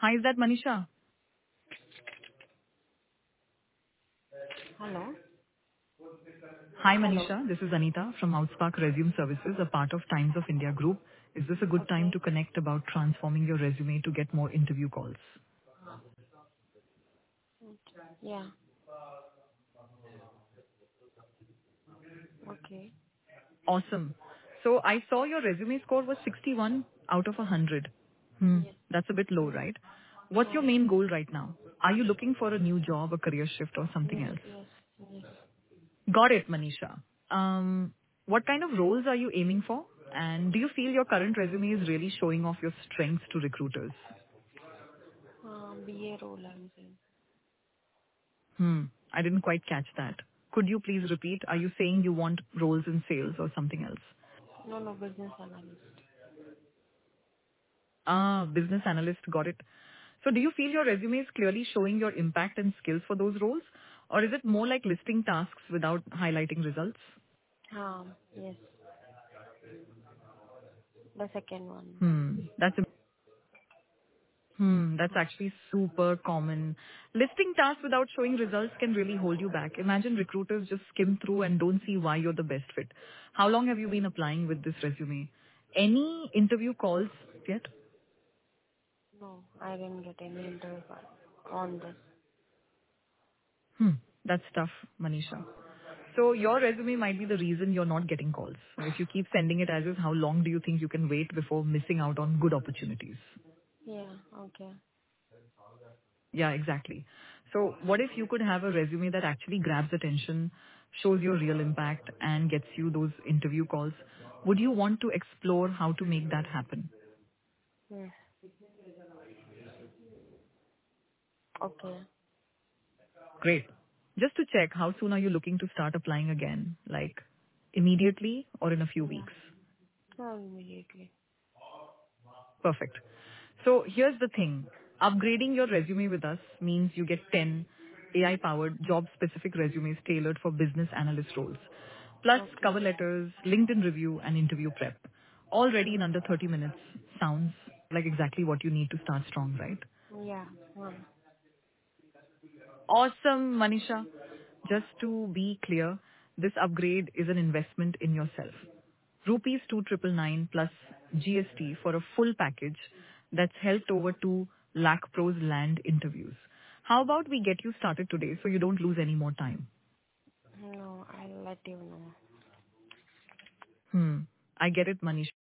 Hi, is that Manisha? Hello? Hi, Hello? Manisha. This is Anita from Outspark Resume Services, a part of Times of India Group. Is this a good time Okay. to connect about transforming your resume to get more interview calls? Yeah. Okay. Awesome. So I saw your resume score was 61 out of 100. Yes. That's a bit low, right? What's your No. main goal right now? Are you looking for a new job, a career shift, or something Yes, else? yes, yes. Got it, Manisha. What kind of roles are you aiming for? And do you feel your current resume is really showing off your strengths to recruiters? BA role I'm saying. I didn't quite catch that. Could you please repeat? Are you saying you want roles in sales or something else? No, no, business analyst. Business analyst, got it. So do you feel your resume is clearly showing your impact and skills for those roles? Or is it more like listing tasks without highlighting results? Yes. The second one. That's that's actually super common. Listing tasks without showing results can really hold you back. Imagine recruiters just skim through and don't see why you're the best fit. How long have you been applying with this resume? Any interview calls yet? No, I didn't get any interview on this. Hmm, that's tough, Manisha. So your resume might be the reason you're not getting calls. If you keep sending it as is, how long do you think you can wait before missing out on good opportunities? Yeah, okay. Yeah, exactly. So what if you could have a resume that actually grabs attention, shows your real impact, and gets you those interview calls? Would you want to explore how to make that happen? Yes. Okay. Great. Just to check, how soon are you looking to start applying again? Like immediately or in a few Yeah. weeks? Immediately. Perfect. So here's the thing. Upgrading your resume with us means you get 10 AI-powered job-specific resumes tailored for business analyst roles, plus Okay. cover letters, LinkedIn review, and interview prep. All ready in under 30 minutes. Sounds like exactly what you need to start strong, right? Yeah. Awesome, Manisha. Just to be clear, this upgrade is an investment in yourself. Rupees 2,999 plus GST for a full package that's helped over 2 lakh pros land interviews. How about we get you started today so you don't lose any more time? No, I'll let you know. I get it, Manisha.